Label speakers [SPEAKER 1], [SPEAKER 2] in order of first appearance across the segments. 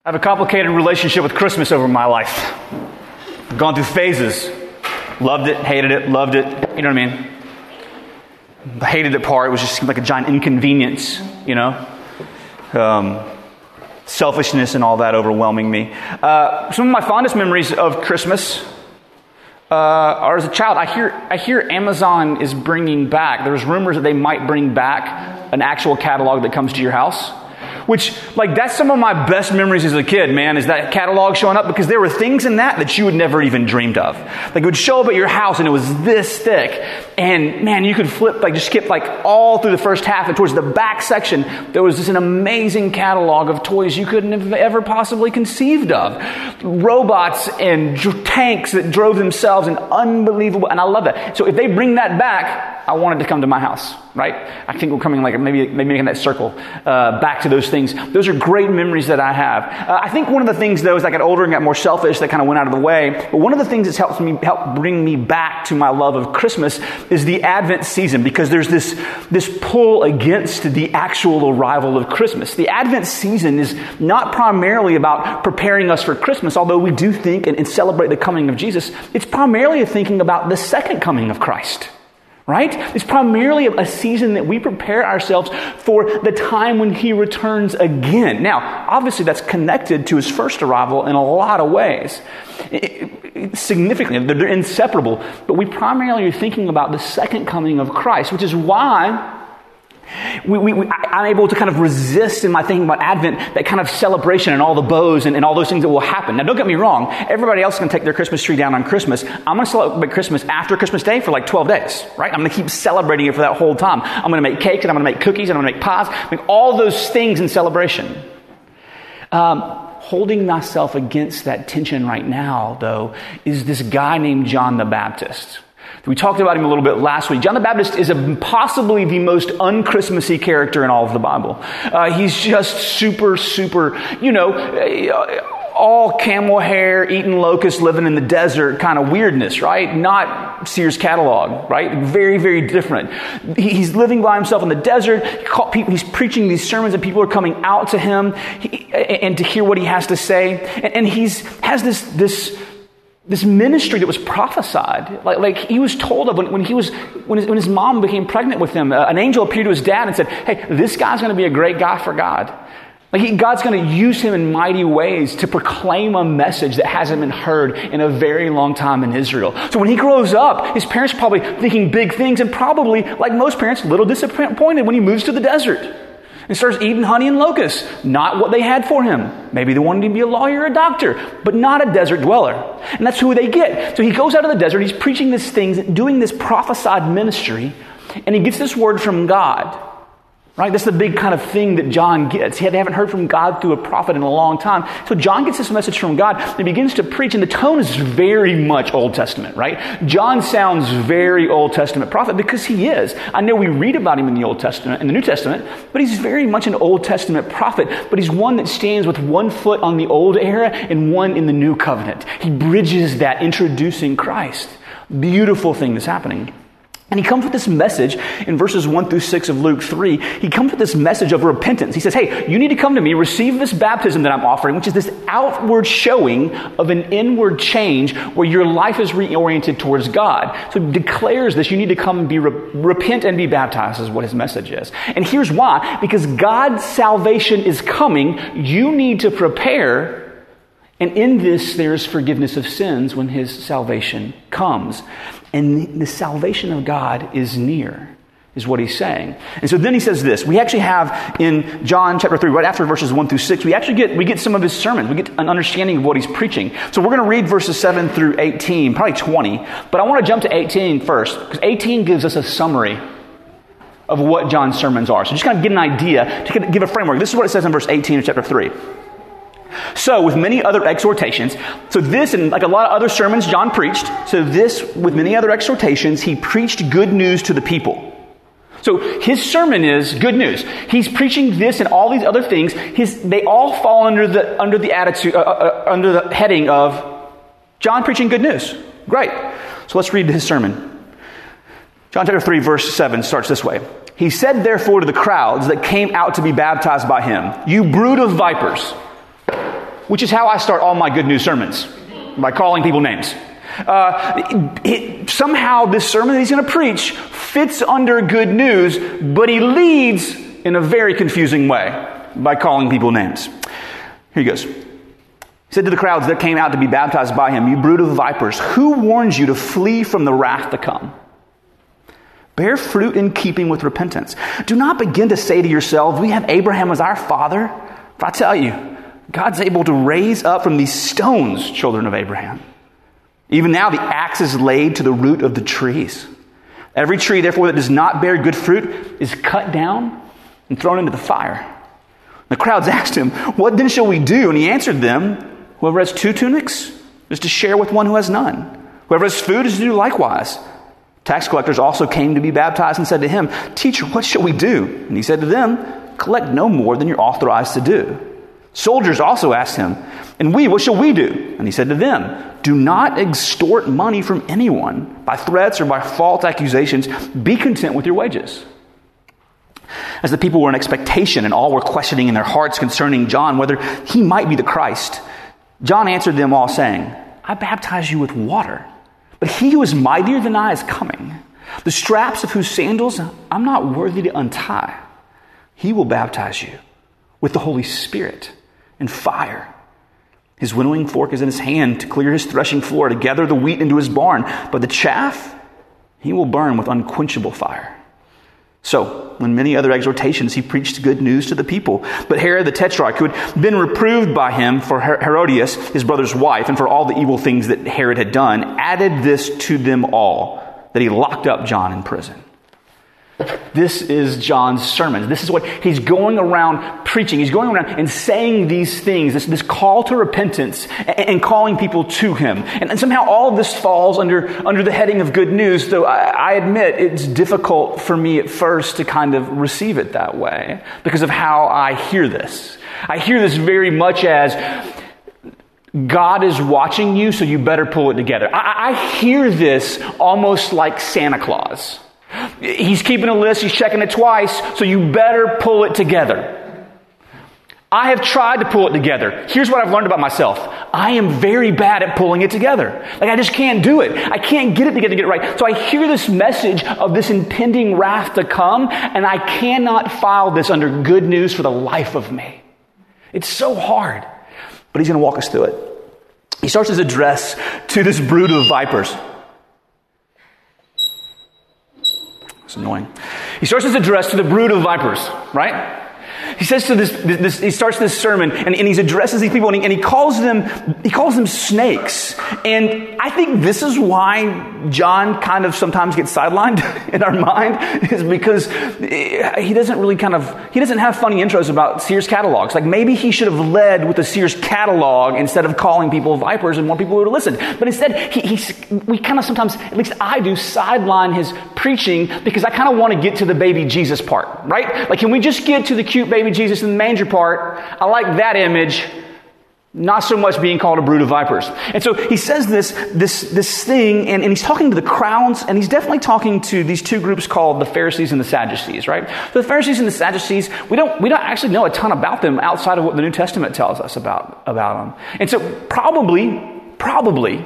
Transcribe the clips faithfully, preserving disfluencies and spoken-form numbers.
[SPEAKER 1] I have a complicated relationship with Christmas over my life. I've gone through phases. Loved it, hated it, loved it. You know what I mean? The hated it part was just like a giant inconvenience, you know? Um, selfishness and all that overwhelming me. Uh, some of my fondest memories of Christmas uh, are as a child. I hear I hear Amazon is bringing back, there's rumors that they might bring back an actual catalog that comes to your house. Which, like, that's some of my best memories as a kid, man, is that catalog showing up, because there were things in that that you would never even dreamed of. Like, it would show up at your house and it was this thick. And, man, you could flip, like, just skip, like, all through the first half, and towards the back section, there was just an amazing catalog of toys you couldn't have ever possibly conceived of. Robots and dr- tanks that drove themselves, and unbelievable, and I love that. So if they bring that back, I want it to come to my house, right? I think we're coming, like, maybe, maybe making that circle uh, back to those things. Those are great memories that I have. Uh, I think one of the things, though, as I got older and got more selfish, that kind of went out of the way. But one of the things that's helped me help bring me back to my love of Christmas is the Advent season, because there's this this pull against the actual arrival of Christmas. The Advent season is not primarily about preparing us for Christmas, although we do think and, and celebrate the coming of Jesus. It's primarily a thinking about the second coming of Christ. Right? It's primarily a season that we prepare ourselves for the time when he returns again. Now, obviously that's connected to his first arrival in a lot of ways. It, it, significantly, they're inseparable. But we primarily are thinking about the second coming of Christ, which is why We, we, we, I'm able to kind of resist in my thinking about Advent, that kind of celebration and all the bows and, and all those things that will happen. Now, don't get me wrong. Everybody else can take their Christmas tree down on Christmas. I'm going to celebrate Christmas after Christmas Day for like twelve days, right? I'm going to keep celebrating it for that whole time. I'm going to make cakes, and I'm going to make cookies, and I'm going to make pies, make all those things in celebration. Um, holding myself against that tension right now, though, is this guy named John the Baptist. We talked about him a little bit last week. John the Baptist is a, possibly the most un-Christmassy character in all of the Bible. Uh, he's just super, super, you know, all camel hair, eating locusts, living in the desert kind of weirdness, right? Not Sears catalog, right? Very, very different. He's living by himself in the desert. He's preaching these sermons, and people are coming out to him and to hear what he has to say. And he's has this this. This ministry that was prophesied, like, like he was told of when, when he was when his, when his mom became pregnant with him. Uh, an angel appeared to his dad and said, "Hey, this guy's going to be a great guy for God. Like he, God's going to use him in mighty ways to proclaim a message that hasn't been heard in a very long time in Israel." So when he grows up, his parents are probably thinking big things, and probably, like most parents, a little disappointed when he moves to the desert and starts eating honey and locusts. Not what they had for him. Maybe they wanted him to be a lawyer or a doctor, but not a desert dweller. And that's who they get. So he goes out of the desert, he's preaching these things, doing this prophesied ministry, and he gets this word from God. Right? That's the big kind of thing that John gets. They haven't heard from God through a prophet in a long time. So John gets this message from God and he begins to preach, and the tone is very much Old Testament, right? John sounds very Old Testament prophet because he is. I know we read about him in the Old Testament, in the New Testament, but he's very much an Old Testament prophet, but he's one that stands with one foot on the old era and one in the new covenant. He bridges that, introducing Christ. Beautiful thing that's happening. And he comes with this message in verses one through six of Luke three. He comes with this message of repentance. He says, hey, you need to come to me, receive this baptism that I'm offering, which is this outward showing of an inward change where your life is reoriented towards God. So he declares this. You need to come and be re- repent and be baptized is what his message is. And here's why. Because God's salvation is coming. You need to prepare. And in this, there's forgiveness of sins when his salvation comes. And the salvation of God is near, is what he's saying. And so then he says this. We actually have in John chapter three, right after verses one through six, we actually get we get some of his sermons. We get an understanding of what he's preaching. So we're going to read verses seven through eighteen, probably twenty. But I want to jump to eighteen first, because eighteen gives us a summary of what John's sermons are. So just kind of get an idea, to give a framework. This is what it says in verse eighteen of chapter three. So with many other exhortations, so this and like a lot of other sermons John preached, so this with many other exhortations, he preached good news to the people. So his sermon is good news. He's preaching this and all these other things. His they all fall under the under the attitude uh, uh, under the heading of John preaching good news. Great. So let's read his sermon. John chapter three, verse seven starts this way. He said, therefore, to the crowds that came out to be baptized by him, "You brood of vipers, which is how I start all my good news sermons, by calling people names. Uh, it, it, somehow this sermon that he's going to preach fits under good news, but he leads in a very confusing way by calling people names. Here he goes. He said to the crowds that came out to be baptized by him, "You brood of vipers, who warns you to flee from the wrath to come? Bear fruit in keeping with repentance. Do not begin to say to yourselves, 'We have Abraham as our father.' For I tell you, God's able to raise up from these stones children of Abraham. Even now the axe is laid to the root of the trees. Every tree, therefore, that does not bear good fruit is cut down and thrown into the fire." The crowds asked him, "What then shall we do?" And he answered them, "Whoever has two tunics is to share with one who has none. Whoever has food is to do likewise." Tax collectors also came to be baptized and said to him, "Teacher, what shall we do?" And he said to them, "Collect no more than you're authorized to do." Soldiers also asked him, "And we, what shall we do?" And he said to them, "Do not extort money from anyone by threats or by false accusations. Be content with your wages." As the people were in expectation and all were questioning in their hearts concerning John whether he might be the Christ, John answered them all saying, "I baptize you with water, but he who is mightier than I is coming, the straps of whose sandals I'm not worthy to untie. He will baptize you with the Holy Spirit and fire. His winnowing fork is in his hand to clear his threshing floor, to gather the wheat into his barn, but the chaff he will burn with unquenchable fire." So, when many other exhortations, he preached good news to the people. But Herod the Tetrarch, who had been reproved by him for Herodias, his brother's wife, and for all the evil things that Herod had done, added this to them all, that he locked up John in prison. This is John's sermon. This is what he's going around preaching. He's going around and saying these things, this, this call to repentance and, and calling people to him. And, and somehow all of this falls under, under the heading of good news, though I, I admit it's difficult for me at first to kind of receive it that way because of how I hear this. I hear this very much as God is watching you, so you better pull it together. I, I hear this almost like Santa Claus. He's keeping a list, he's checking it twice, so you better pull it together. I have tried to pull it together. Here's what I've learned about myself. I am very bad at pulling it together. Like, I just can't do it. I can't get it together to get it right. So I hear this message of this impending wrath to come, and I cannot file this under good news for the life of me. It's so hard. But he's going to walk us through it. He starts his address to this brood of vipers. It's annoying. He starts his address to the brood of vipers, right? He says to this, this he starts this sermon and, and he addresses these people and he, and he calls them, he calls them snakes. And I think this is why John kind of sometimes gets sidelined in our mind, is because he doesn't really kind of, he doesn't have funny intros about Sears catalogs. Like, maybe he should have led with the Sears catalog instead of calling people vipers and want people to listen. But instead, he, he we kind of sometimes, at least I do, sideline his preaching because I kind of want to get to the baby Jesus part, right? Like, can we just get to the cute baby Jesus in the manger part? I like that image, not so much being called a brood of vipers. And so he says this this this thing, and, and he's talking to the crowds, and he's definitely talking to these two groups called the Pharisees and the Sadducees, right? So the Pharisees and the Sadducees, we don't we don't actually know a ton about them outside of what the New Testament tells us about, about them. And so probably, probably,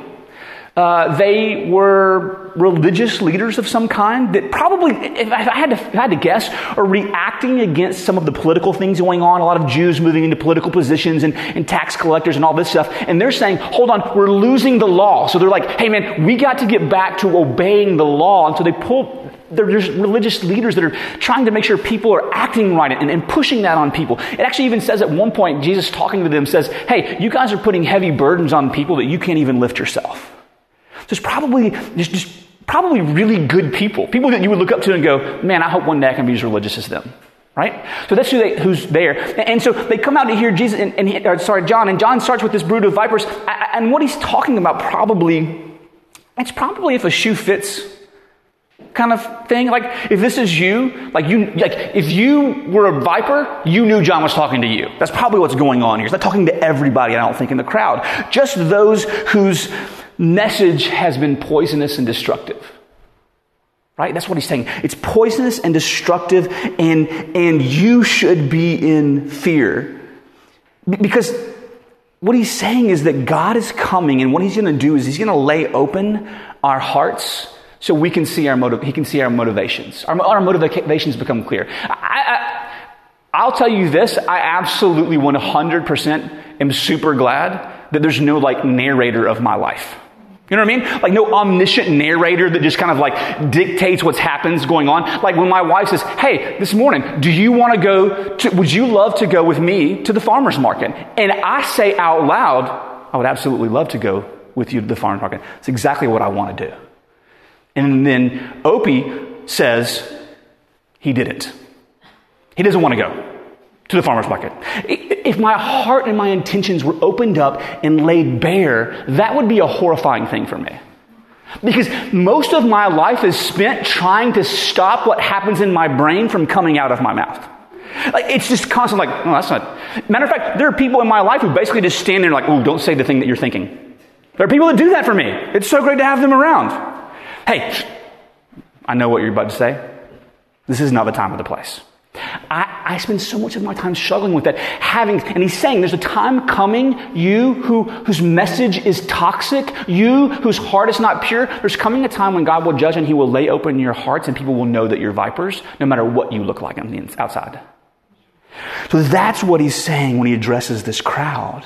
[SPEAKER 1] Uh, they were religious leaders of some kind that probably, if I had to, if I had to guess, are reacting against some of the political things going on. A lot of Jews moving into political positions and, and tax collectors and all this stuff. And they're saying, hold on, we're losing the law. So they're like, hey man, we got to get back to obeying the law. And so they pull, they're just religious leaders that are trying to make sure people are acting right and, and pushing that on people. It actually even says at one point, Jesus talking to them says, hey, you guys are putting heavy burdens on people that you can't even lift yourself. So it's probably just, just probably really good people, people that you would look up to and go, man, I hope one day I can be as religious as them, right? So that's who they, who's there. And, and so they come out to hear Jesus, and, and he, or, sorry, John, and John starts with this brood of vipers. And what he's talking about probably, it's probably if a shoe fits kind of thing. Like, if this is you, like you, like if you were a viper, you knew John was talking to you. That's probably what's going on here. He's not talking to everybody, I don't think, in the crowd. Just those whose message has been poisonous and destructive. Right? That's what he's saying. It's poisonous and destructive, and, and you should be in fear. Because what he's saying is that God is coming, and what he's going to do is he's going to lay open our hearts so we can see our motive. He can see our motivations. Our, our motivations become clear. I, I, I'll tell you this: I absolutely one hundred percent am super glad that there's no like narrator of my life. You know what I mean? Like no omniscient narrator that just kind of like dictates what's happens going on. Like when my wife says, "Hey, this morning, do you want to go to, would you love to go with me to the farmer's market?" And I say out loud, "I would absolutely love to go with you to the farmer's market." It's exactly what I want to do. And then Opie says he didn't. He doesn't want to go to the farmer's market. If my heart and my intentions were opened up and laid bare, that would be a horrifying thing for me. Because most of my life is spent trying to stop what happens in my brain from coming out of my mouth. Like it's just constant like, oh, that's not. Matter of fact, there are people in my life who basically just stand there like, oh, don't say the thing that you're thinking. There are people that do that for me. It's so great to have them around. Hey, I know what you're about to say. This is not the time or the place. I, I spend so much of my time struggling with that. Having, and he's saying there's a time coming, you who whose message is toxic, you whose heart is not pure, there's coming a time when God will judge and he will lay open your hearts and people will know that you're vipers, no matter what you look like on the outside. So that's what he's saying when he addresses this crowd.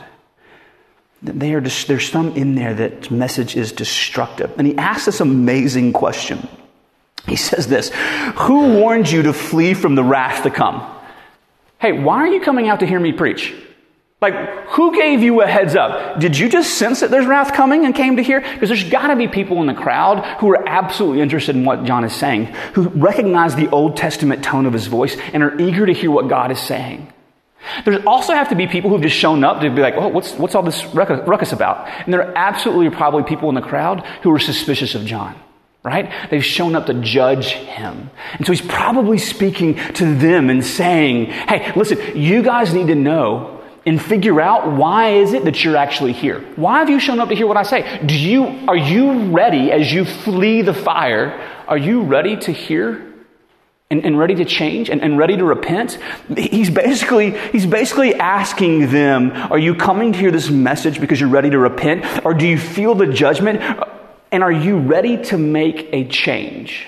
[SPEAKER 1] They are just, there's some in there that message is destructive. And he asks this amazing question. He says this: who warned you to flee from the wrath to come? Hey, why are you coming out to hear me preach? Like, who gave you a heads up? Did you just sense that there's wrath coming and came to hear? Because there's got to be people in the crowd who are absolutely interested in what John is saying, who recognize the Old Testament tone of his voice and are eager to hear what God is saying. There's also have to be people who've just shown up to be like, oh, what's what's all this ruckus about? And there are absolutely probably people in the crowd who are suspicious of John, right? They've shown up to judge him. And so he's probably speaking to them and saying, hey, listen, you guys need to know and figure out why is it that you're actually here? Why have you shown up to hear what I say? Do you are you ready as you flee the fire? Are you ready to hear? And, and ready to change and, and ready to repent? He's basically he's basically asking them, are you coming to hear this message because you're ready to repent? Or do you feel the judgment? And are you ready to make a change?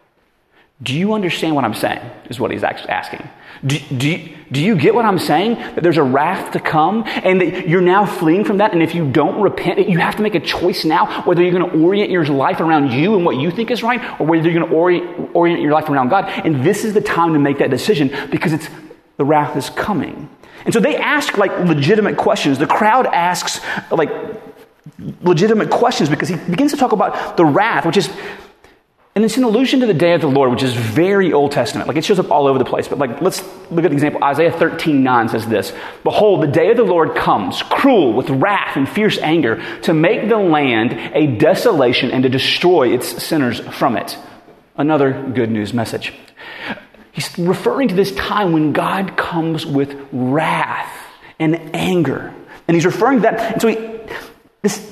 [SPEAKER 1] Do you understand what I'm saying? Is what he's actually asking. Do, do, you, do you get what I'm saying? That there's a wrath to come and that you're now fleeing from that. And if you don't repent, you have to make a choice now whether you're going to orient your life around you and what you think is right, or whether you're going to orient, orient your life around God. And this is the time to make that decision because it's the wrath is coming. And so they ask like legitimate questions. The crowd asks like legitimate questions because he begins to talk about the wrath, which is, and it's an allusion to the day of the Lord, which is very Old Testament. Like it shows up all over the place. But like, let's look at the example. Isaiah thirteen nine says this: behold, the day of the Lord comes, cruel with wrath and fierce anger, to make the land a desolation and to destroy its sinners from it. Another good news message. He's referring to this time when God comes with wrath and anger. And he's referring to that. And so he, this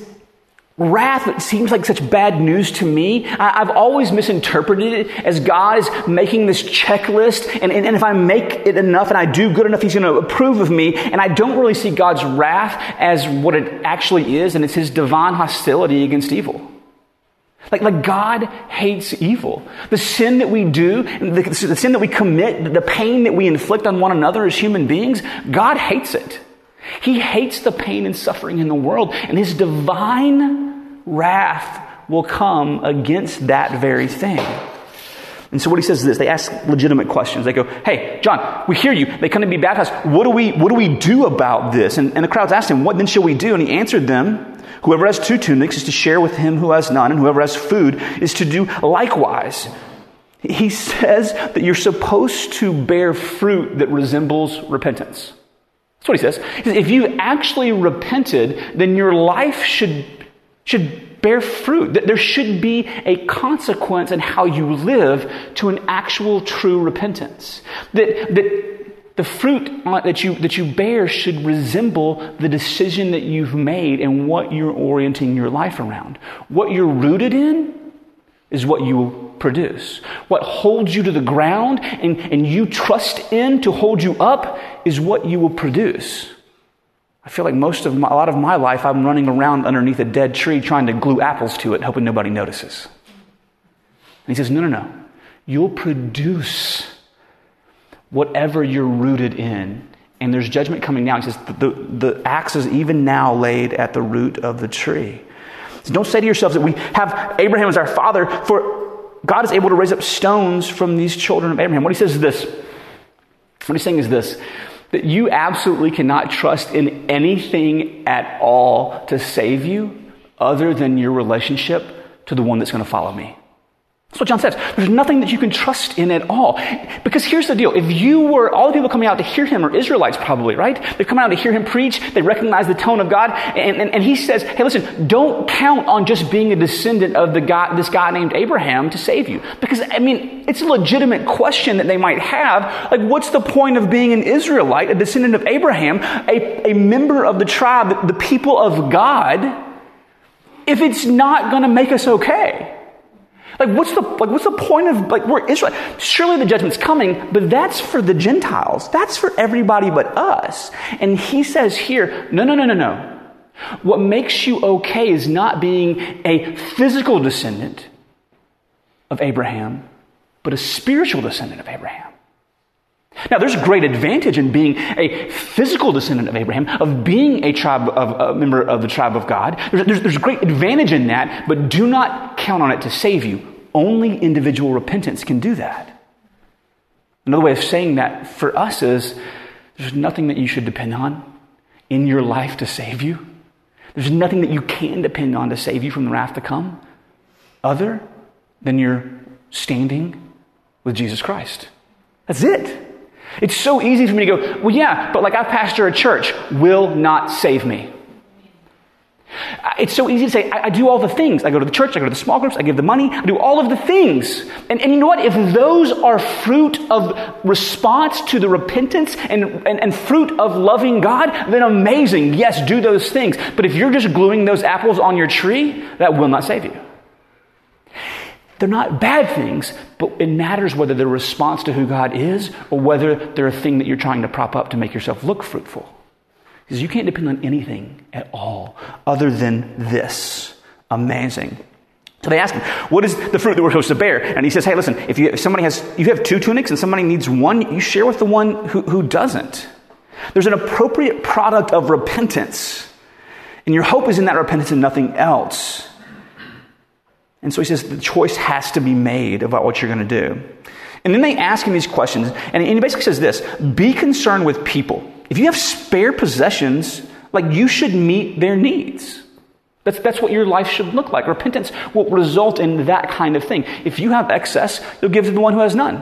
[SPEAKER 1] wrath that seems like such bad news to me, I, I've always misinterpreted it as God is making this checklist, and, and, and if I make it enough and I do good enough, he's going to approve of me. And I don't really see God's wrath as what it actually is, and it's his divine hostility against evil. Like, like God hates evil. The sin that we do, the, the sin that we commit, the pain that we inflict on one another as human beings, God hates it. He hates the pain and suffering in the world, and his divine wrath will come against that very thing. And so what he says is this: they ask legitimate questions. They go, hey, John, we hear you. They come to be baptized. What do we what do we do about this? And, and the crowds asked him, what then shall we do? And he answered them, whoever has two tunics is to share with him who has none, and whoever has food is to do likewise. He says that you're supposed to bear fruit that resembles repentance. That's what he says. He says, if you actually repented, then your life should, should bear fruit. There should be a consequence in how you live to an actual true repentance. That, that the fruit that you, that you bear should resemble the decision that you've made and what you're orienting your life around. What you're rooted in is what you will produce. What holds you to the ground and, and you trust in to hold you up is what you will produce. I feel like most of my, a lot of my life, I'm running around underneath a dead tree trying to glue apples to it, hoping nobody notices. And he says, no, no, no. You'll produce whatever you're rooted in. And there's judgment coming down. He says, the, the, the axe is even now laid at the root of the tree. So don't say to yourselves that we have Abraham as our father, for God is able to raise up stones from these children of Abraham. What he says is this. What he's saying is this, that you absolutely cannot trust in anything at all to save you other than your relationship to the one that's going to follow me. That's what John says. There's nothing that you can trust in at all. Because here's the deal. If you were, all the people coming out to hear him are Israelites probably, right? They've come out to hear him preach. They recognize the tone of God. And, and, and he says, hey, listen, don't count on just being a descendant of the guy, this guy named Abraham to save you. Because, I mean, it's a legitimate question that they might have. Like, what's the point of being an Israelite, a descendant of Abraham, a, a member of the tribe, the people of God, if it's not going to make us okay? Like, what's the like? What's the point of, like, we're Israel? Surely the judgment's coming, but that's for the Gentiles. That's for everybody but us. And he says here, no, no, no, no, no. What makes you okay is not being a physical descendant of Abraham, but a spiritual descendant of Abraham. Now, there's great advantage in being a physical descendant of Abraham, of being a tribe of a member of the tribe of God. There's, there's, there's great advantage in that, but do not count on it to save you. Only individual repentance can do that. Another way of saying that for us is there's nothing that you should depend on in your life to save you. There's nothing that you can depend on to save you from the wrath to come other than your standing with Jesus Christ. That's it. It's so easy for me to go, well, yeah, but like I pastor a church, will not save me. It's so easy to say, I, I do all the things. I go to the church, I go to the small groups, I give the money, I do all of the things. And, and you know what? If those are fruit of response to the repentance and, and, and fruit of loving God, then amazing. Yes, do those things. But if you're just gluing those apples on your tree, that will not save you. They're not bad things, but it matters whether they're a response to who God is or whether they're a thing that you're trying to prop up to make yourself look fruitful. Because you can't depend on anything at all other than this. Amazing. So they ask him, what is the fruit that we're supposed to bear? And he says, hey, listen, if, you, if somebody has, you have two tunics and somebody needs one, you share with the one who, who doesn't. There's an appropriate product of repentance. And your hope is in that repentance and nothing else. And so he says the choice has to be made about what you're going to do. And then they ask him these questions. And he basically says this, be concerned with people. If you have spare possessions, like you should meet their needs. That's, that's what your life should look like. Repentance will result in that kind of thing. If you have excess, you'll give to the one who has none.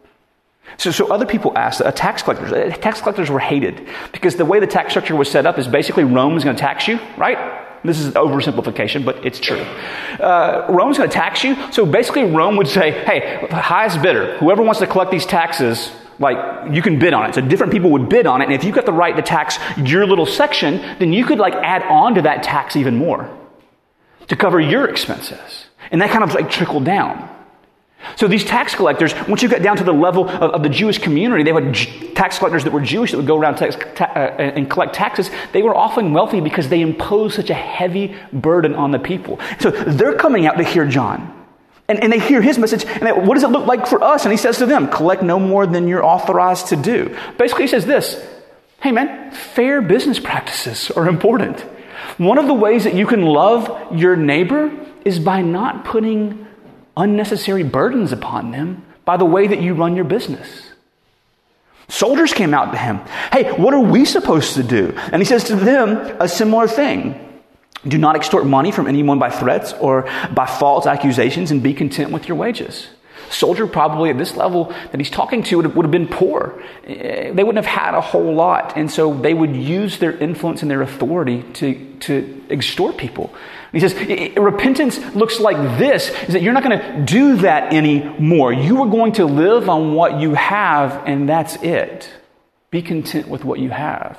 [SPEAKER 1] So, so other people asked, uh, tax collectors, uh, tax collectors were hated because the way the tax structure was set up is basically Rome is going to tax you, right? This is an oversimplification, but it's true. Uh, Rome's going to tax you. So basically Rome would say, hey, highest bidder, whoever wants to collect these taxes, like, you can bid on it. So different people would bid on it. And if you've got the right to tax your little section, then you could like add on to that tax even more to cover your expenses. And that kind of like trickled down. So these tax collectors, once you got down to the level of, of the Jewish community, they had J- tax collectors that were Jewish that would go around tax, ta- uh, and collect taxes. They were often wealthy because they imposed such a heavy burden on the people. So they're coming out to hear John. And, and they hear his message. And they, what does it look like for us? And he says to them, collect no more than you're authorized to do. Basically, he says this, hey man, fair business practices are important. One of the ways that you can love your neighbor is by not putting unnecessary burdens upon them by the way that you run your business. Soldiers came out to him. Hey, what are we supposed to do? And he says to them a similar thing. Do not extort money from anyone by threats or by false accusations, and be content with your wages. Soldier probably at this level that he's talking to would have, would have been poor. They wouldn't have had a whole lot. And so they would use their influence and their authority to, to extort people. And he says, repentance looks like this, is that you're not going to do that anymore. You are going to live on what you have, and that's it. Be content with what you have.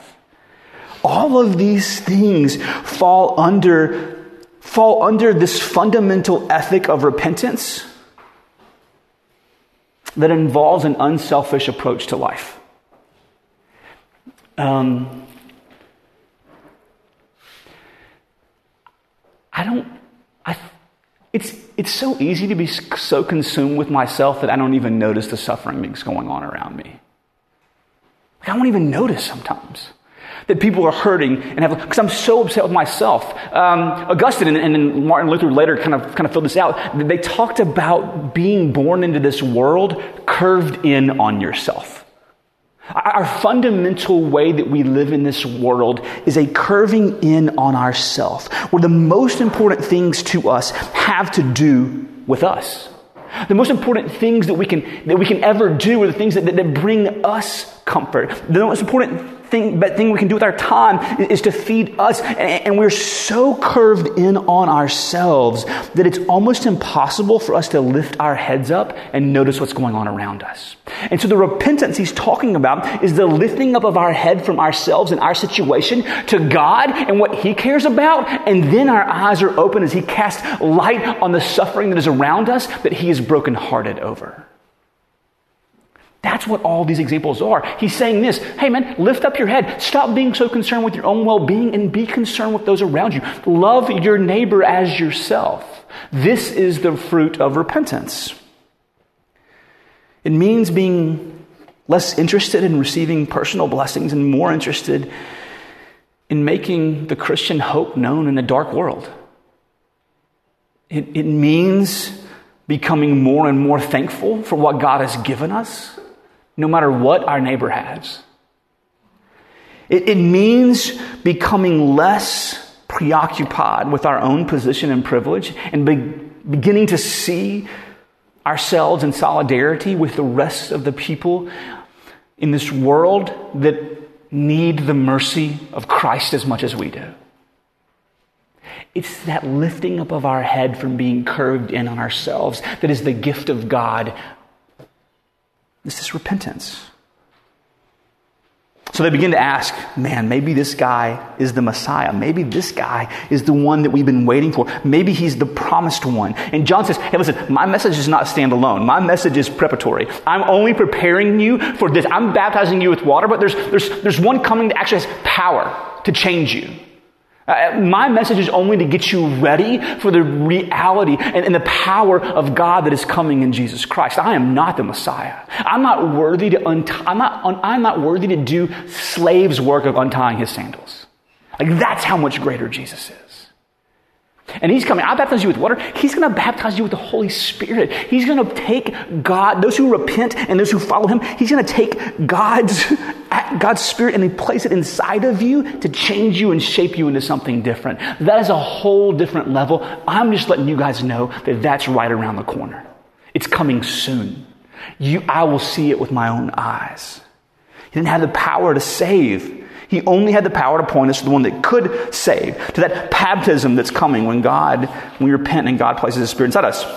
[SPEAKER 1] All of these things fall under, fall under this fundamental ethic of repentance that involves an unselfish approach to life. Um, don't, I, it's, it's so easy to be so consumed with myself that I don't even notice the suffering that's going on around me. Like, I don't even notice sometimes that people are hurting and have, because I'm so upset with myself. Um, Augustine and, and then Martin Luther later kind of kind of filled this out. They talked about being born into this world curved in on yourself. Our fundamental way that we live in this world is a curving in on ourselves, where the most important things to us have to do with us. The most important things that we can that we can ever do are the things that, that, that bring us comfort. The most important thing, but thing we can do with our time is, is to feed us. And, and we're so curved in on ourselves that it's almost impossible for us to lift our heads up and notice what's going on around us. And so the repentance he's talking about is the lifting up of our head from ourselves and our situation to God and what he cares about. And then our eyes are open as he casts light on the suffering that is around us that he is brokenhearted over. That's what all these examples are. He's saying this, hey man, lift up your head. Stop being so concerned with your own well-being and be concerned with those around you. Love your neighbor as yourself. This is the fruit of repentance. It means being less interested in receiving personal blessings and more interested in making the Christian hope known in a dark world. It, it means becoming more and more thankful for what God has given us, no matter what our neighbor has. It, it means becoming less preoccupied with our own position and privilege and be, beginning to see ourselves in solidarity with the rest of the people in this world that need the mercy of Christ as much as we do. It's that lifting up of our head from being curved in on ourselves that is the gift of God. It's this repentance. So they begin to ask, man, maybe this guy is the Messiah. Maybe this guy is the one that we've been waiting for. Maybe he's the promised one. And John says, hey, listen, my message is not standalone. My message is preparatory. I'm only preparing you for this. I'm baptizing you with water, but there's, there's, there's one coming that actually has power to change you. Uh, my message is only to get you ready for the reality and, and the power of God that is coming in Jesus Christ. I am not the Messiah. I'm not worthy to untie, I'm not, un, I'm not worthy to do slave's work of untying his sandals. Like, that's how much greater Jesus is. And he's coming. I baptize you with water. He's going to baptize you with the Holy Spirit. He's going to take God, those who repent and those who follow him, he's going to take God's, God's Spirit and he place it inside of you to change you and shape you into something different. That is a whole different level. I'm just letting you guys know that that's right around the corner. It's coming soon. You, I will see it with my own eyes. He didn't have the power to save. He only had the power to point us to the one that could save, to that baptism that's coming when God, when we repent and God places his Spirit inside us.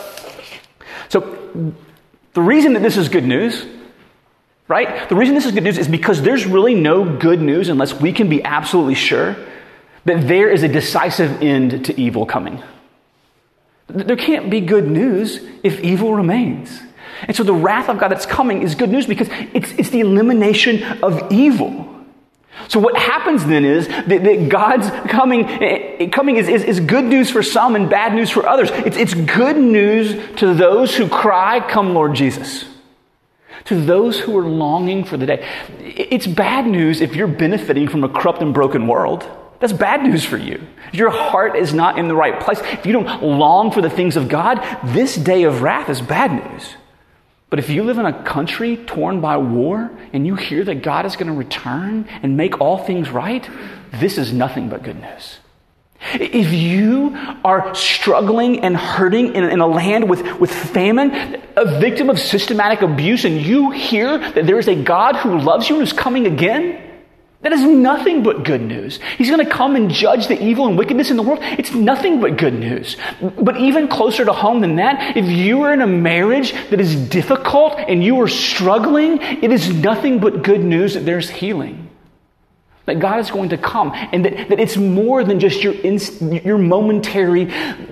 [SPEAKER 1] So the reason that this is good news, right? The reason this is good news is because there's really no good news unless we can be absolutely sure that there is a decisive end to evil coming. There can't be good news if evil remains. And so the wrath of God that's coming is good news because it's, it's the elimination of evil. So what happens then is that, that God's coming coming is, is, is good news for some and bad news for others. It's, it's good news to those who cry, "Come, Lord Jesus." To those who are longing for the day. It's bad news if you're benefiting from a corrupt and broken world. That's bad news for you. If your heart is not in the right place, if you don't long for the things of God, this day of wrath is bad news. But if you live in a country torn by war and you hear that God is going to return and make all things right, this is nothing but good news. If you are struggling and hurting in, in a land with, with famine, a victim of systematic abuse, and you hear that there is a God who loves you and is coming again, that is nothing but good news. He's going to come and judge the evil and wickedness in the world. It's nothing but good news. But even closer to home than that, if you are in a marriage that is difficult and you are struggling, it is nothing but good news that there's healing. That God is going to come and that, that it's more than just your, inst- your momentary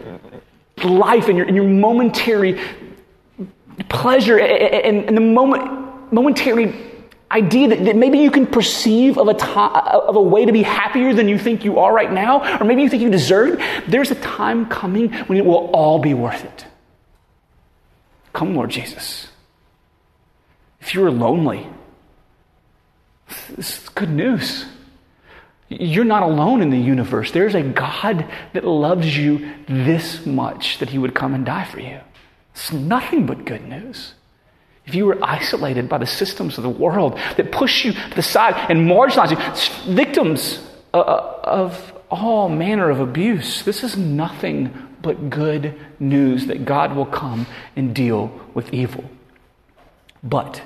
[SPEAKER 1] life and your, and your momentary pleasure and, and the moment, momentary idea that, that maybe you can perceive of a, time, of a way to be happier than you think you are right now, or maybe you think you deserve, there's a time coming when it will all be worth it. Come, Lord Jesus. If you are lonely, this is good news. You're not alone in the universe. There's a God that loves you this much that he would come and die for you. It's nothing but good news. If you were isolated by the systems of the world that push you to the side and marginalize you, victims of all manner of abuse, this is nothing but good news that God will come and deal with evil. But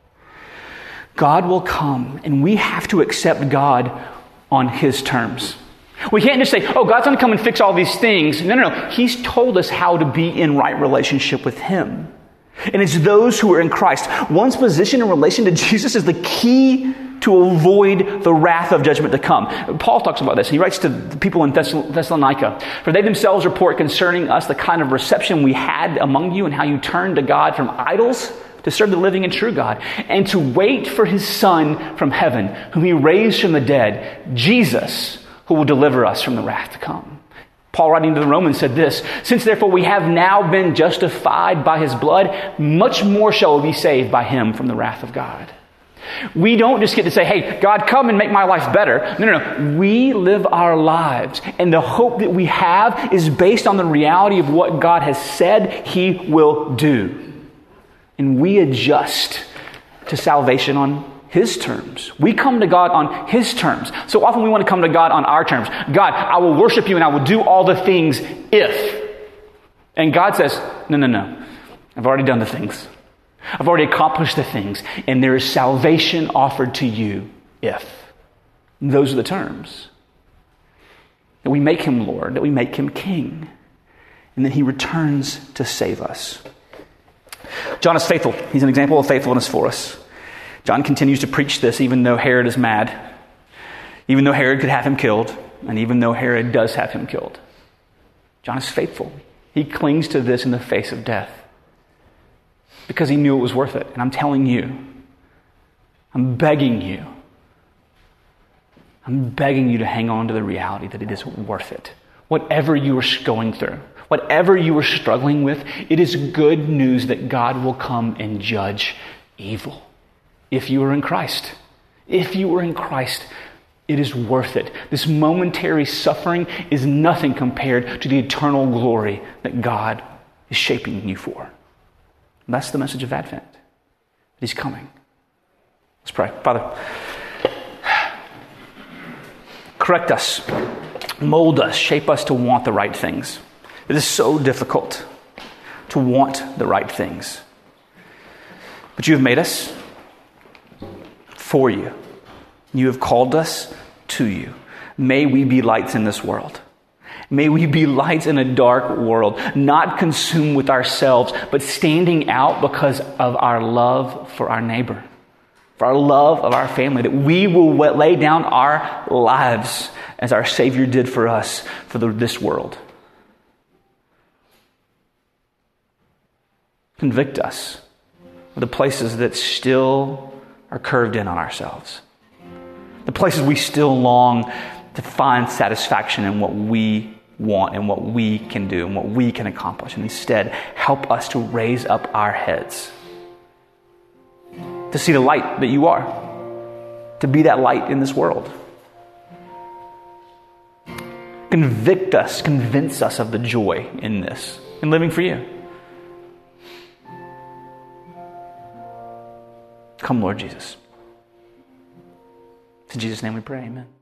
[SPEAKER 1] God will come, and we have to accept God on his terms. We can't just say, oh, God's going to come and fix all these things. No, no, no. He's told us how to be in right relationship with him. And it's those who are in Christ. One's position in relation to Jesus is the key to avoid the wrath of judgment to come. Paul talks about this. He writes to the people in Thessalonica, for they themselves report concerning us the kind of reception we had among you and how you turned to God from idols to serve the living and true God, and to wait for his Son from heaven, whom he raised from the dead, Jesus, who will deliver us from the wrath to come. Paul, writing to the Romans, said this, since therefore we have now been justified by his blood, much more shall we be saved by him from the wrath of God. We don't just get to say, hey, God, come and make my life better. No, no, no. We live our lives, and the hope that we have is based on the reality of what God has said he will do. And we adjust to salvation on his terms. We come to God on his terms. So often we want to come to God on our terms. God, I will worship you and I will do all the things if. And God says, no, no, no. I've already done the things. I've already accomplished the things. And there is salvation offered to you if. And those are the terms. That we make him Lord, that we make him King. And then he returns to save us. John is faithful. He's an example of faithfulness for us. John continues to preach this even though Herod is mad, even though Herod could have him killed, and even though Herod does have him killed. John is faithful. He clings to this in the face of death because he knew it was worth it. And I'm telling you, I'm begging you, I'm begging you to hang on to the reality that it is worth it. Whatever you are going through, whatever you are struggling with, it is good news that God will come and judge evil. If you are in Christ, if you are in Christ, it is worth it. This momentary suffering is nothing compared to the eternal glory that God is shaping you for. And that's the message of Advent. He's coming. Let's pray. Father, correct us, mold us, shape us to want the right things. It is so difficult to want the right things. But you have made us for you. You have called us to you. May we be lights in this world. May we be lights in a dark world, not consumed with ourselves, but standing out because of our love for our neighbor, for our love of our family, that we will lay down our lives as our Savior did for us for the, this world. Convict us of the places that still are curved in on ourselves. The places we still long to find satisfaction in what we want and what we can do and what we can accomplish. And instead, help us to raise up our heads to see the light that you are, to be that light in this world. Convict us, convince us of the joy in this, in living for you. Come, Lord Jesus. In Jesus' name we pray, amen.